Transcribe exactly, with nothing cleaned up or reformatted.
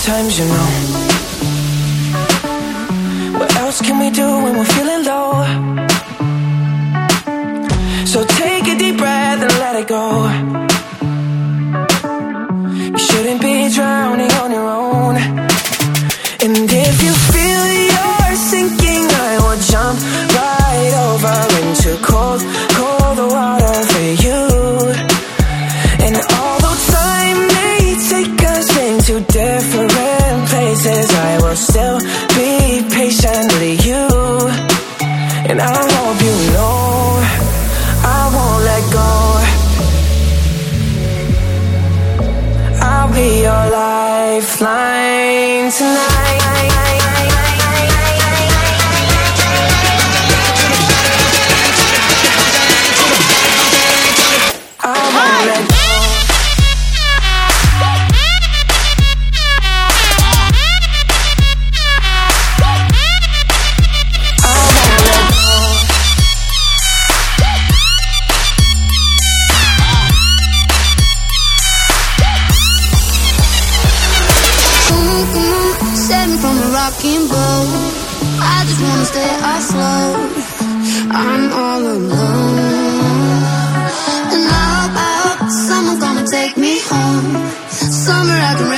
times, you know. What else can we do when we're feeling low? So take a deep breath and let it go. You shouldn't be drowning on your own. And if you feel you're sinking, I will jump right over into cold, cold water for you. And although time may take us into different places, I will still be patient with you. And I hope you know I won't let go. I'll be your lifeline tonight. I won't let go. Rocking boat, I just wanna stay afloat. I'm all alone, and I hope, I hope someone's gonna take me home. Somewhere I can